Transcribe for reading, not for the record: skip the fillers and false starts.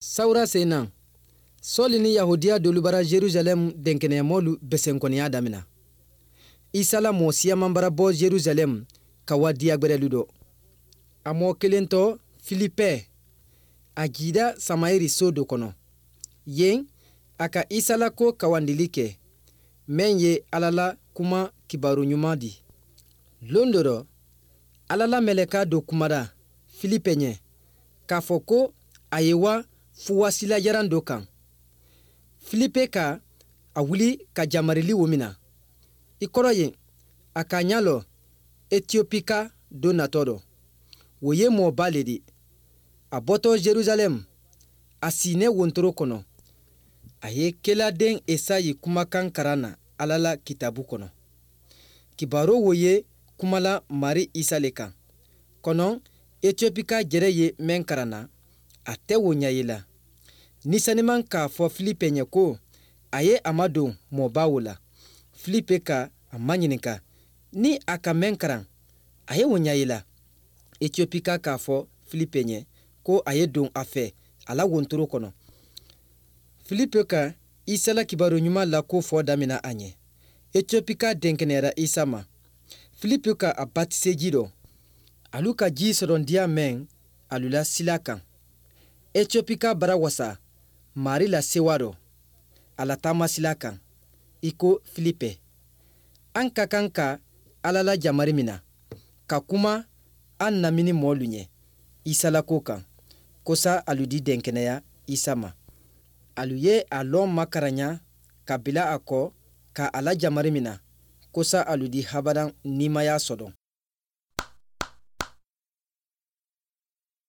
Sawura sena Soli ni Yahudiya dolu bara Jerusalem denkeneyamolu besenkoniya damina. Isa la mo siyaman bara bɔ Jerusalem ka wadiya gberelu do. A mɔ kelen tɔ Filipe a jida Samayiri so do kɔnɔ. Yen a ka Isa la ko kawandili kɛ men ye Ala la kuma kibaru ɲuman di. Lon dɔ rɔ Ala la mɛlɛka do kumara Filipe ɲɛ k'a fɔ ko a ye wa fuwasila yaran do kan. Filipe ka a wuli ka jamarili wo mina. I kɔrɔ yen a ka ɲa lɔ Etiopika do natɔ dɔ. Wo ye mɔba le di. A bɔtɔ Jerusalem a sine wontoro kɔnɔ. A ye keladen Esayi kumakan karan na Ala la kitabu kɔnɔ. Kibaro wo ye kumala Mari Isa le kan. Kɔnɔ Etiopika jɛrɛ ye men karan na a tɛ wo ɲa ye la. Nisaniman k'a fɔ Filipe ɲɛ ko a ye a madon mɔba wo la. Filipe ka a ma ɲininka ni a ka men karan a ye wo ɲa ye la. Etiopika k'a fɔ Filipe ɲɛ ko a ye don a fɛ a la wontoro kɔnɔ. Filipe ka Isa la kibaru ɲuman la ko fɔ damina a ɲɛ. Etiopika denkeneyara Isa ma. Filipe ka a batise ji dɔ. Alu ka ji sɔrɔndiya mɛn alu la sila kan. Etiopika bara wasa Mari la sewa dɔ a la taama sila kan. I ko Filipe. An ka kan ka Ala la jamari mina ka kuma an namini mɔɔlu ɲɛ Isa la ko kan kosa alu di denkenɛya Isa ma. Alu ye a lɔn makaranya ka bila a kɔ ka a la jamari mina kosa alu di habadan nimaya sɔdɔn.